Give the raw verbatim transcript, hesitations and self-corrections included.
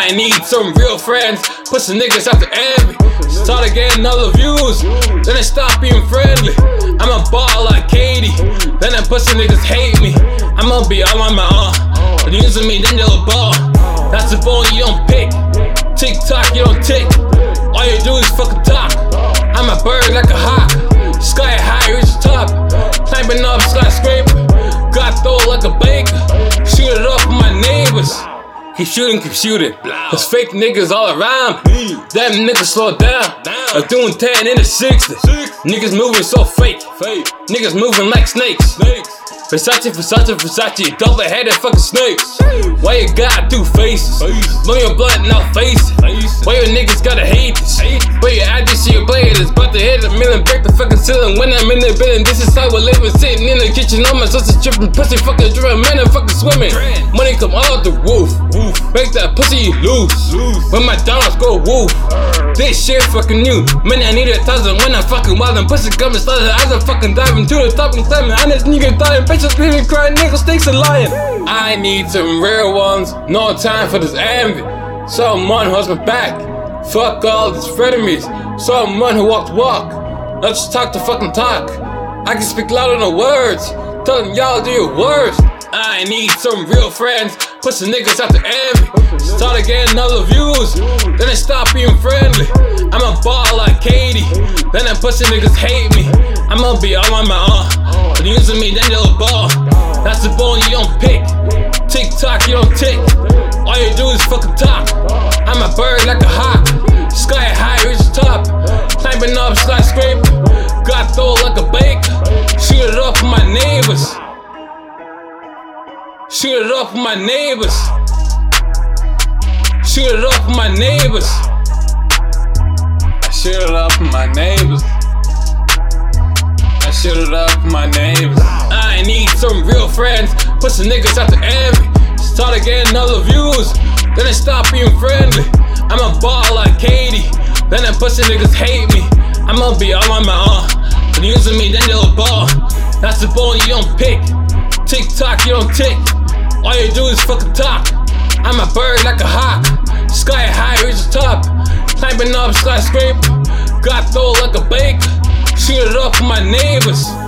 I need some real friends, put some niggas out the envy. Started getting all the views, then I stopped being friendly. I'm a ball like Katie, then them pussy niggas hate me. I'm gonna be all on my own, but using me then they'll ball. That's the ball you don't pick, tick tock you don't tick. All you do is fucking talk. I'm a bird like a hawk, sky high reach the top, climbing up skyscraper. Got throw like a baker, shoot it up with my neighbors. Keep shooting, keep shooting, cause fake niggas all around me. Them niggas slow down, I'm doing ten in the sixties. Niggas moving so fake, niggas moving like snakes. Versace, Versace, Versace, double-headed fucking snakes. Why you got two faces? Blow your blunt, now face it. Why your niggas gotta hate this? But you add this shit, play it. It's about to hit a million, break the fucking ceiling. When I'm in the building, this is how we're living. Sitting in the kitchen, all my sister's tripping. Pussy fucking dripping, man, I'm fucking swimming. Money come all out the roof. Make that pussy you lose. When my dogs go woof. This shit fucking new. Man, I need a thousand when I'm fucking wild. And pussy coming started as I'm fucking diving to the top and climbing. And this nigga dying. Bitches living, crying, niggas, snakes and lying. I need some real ones, no time for this envy. Someone who's my back, fuck all these frenemies. Someone who walks walk, let's talk to fucking talk. I can speak louder than words, telling y'all do your worst. I need some real friends, put some niggas out the envy. Started getting all the views, then I stopped being friendly. I'm a ball like Katie, then them pussy niggas hate me. I'm gonna be all on my own, but using me then they'll ball. That's the ball you don't pick, tick tock you don't tick. All you do is fucking talk. I'm a bird like a hawk, sky high reach the top, climbing up skyscraper. Got throw like a baker, shoot it up with my neighbors. Shoot it up with my neighbors. Shoot it up with my neighbors. I shoot it up with my neighbors. I shoot it up with my neighbors. I need some real friends, put some niggas out the envy. Started getting all the views, then I stopped being friendly. I'm a ball like Katie, then them pussy niggas hate me. I'm gonna be all on my own, but using me then they'll ball. That's the ball you don't pick, tick tock you don't tick. All you do is fucking talk. I'm a bird like a hawk, sky high reach the top, climbing up skyscraper. Got throw like a baker, shoot it up with my neighbors.